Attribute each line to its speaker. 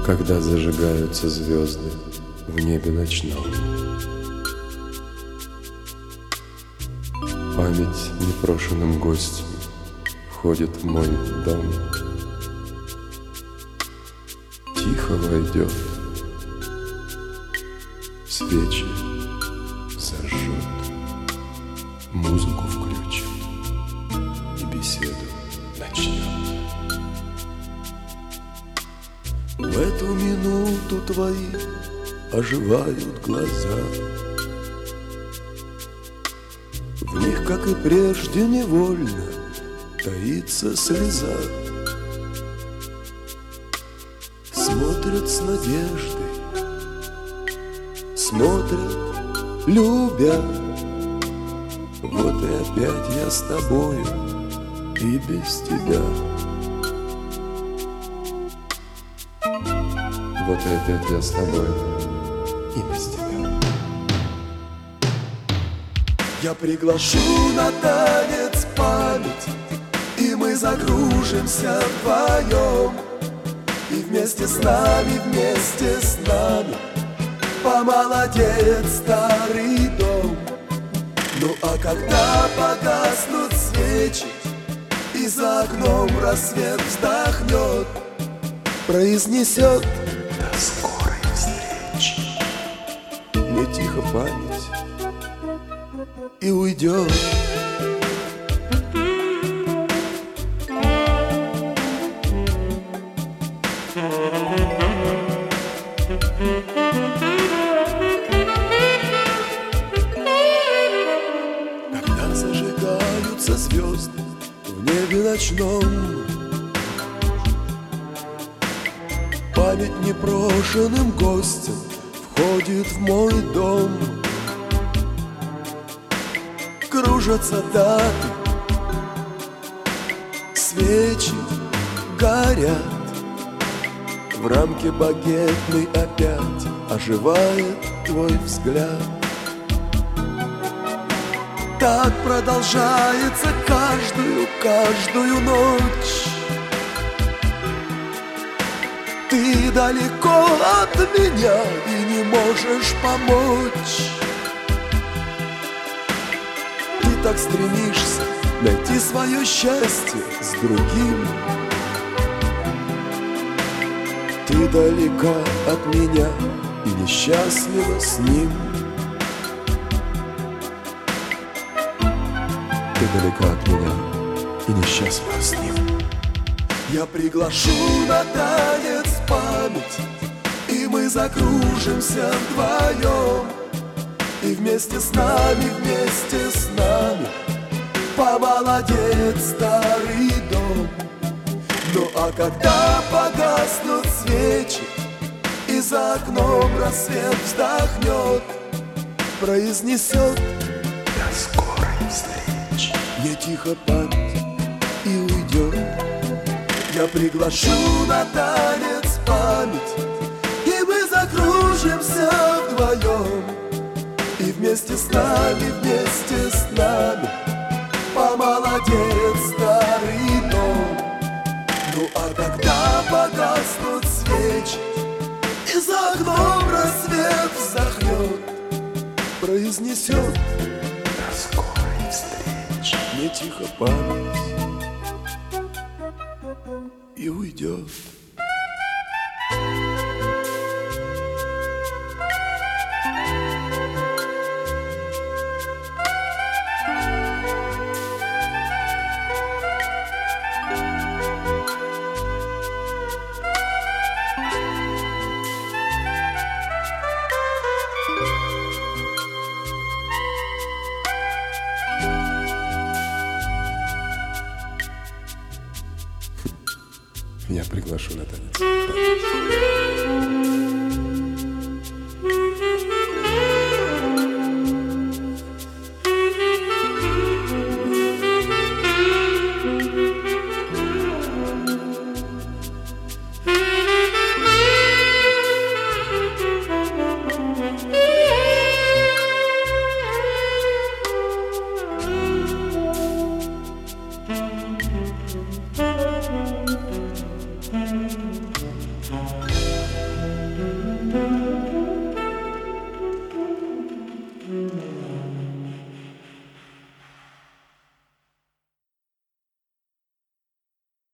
Speaker 1: когда зажигаются звезды в небе ночном. Память непрошенным гостем входит в мой дом. Тихо войдет, свечи зажжет, музыку включит и беседу начнет. В эту минуту твои оживают глаза. В них, как и прежде, невольно таится слеза. Смотрят с надеждой, смотрят, любя. Вот и опять я с тобою и без тебя. Вот и опять я с тобой и без тебя. Я приглашу на танец память, и мы загружимся вдвоем. И вместе с нами помолодеет старый дом. Ну а когда погаснут свечи, и за окном рассвет вздохнет, произнесет: до скорой встречи. Мне тихо память и уйдет. Когда зажигаются звезды в небе ночном, память непрошенным гостем входит в мой дом. Кружатся даты, свечи горят. В рамке багетной опять оживает твой взгляд. Так продолжается каждую ночь. Ты далеко от меня и не можешь помочь. Ты так стремишься найти свое счастье с другим. Ты далека от меня и несчастлива с ним. Ты далека от меня и несчастлива с ним. Я приглашу на танец память, и мы закружимся вдвоем. И вместе с нами помолодеет старый дом. Ну а когда погаснут свечи, и за окном рассвет вздохнет, произнесет: до скорой встречи. Мне тихо память и уйдет. Я приглашу на танец память, и мы закружимся вдвоем. И вместе с нами помолодеет старый дом. Ну а когда погаснут свечи, и за окном рассвет вздохнет, произнесет: до скорой встречи. Мне тихо память и уйдет. Я приглашу на танец.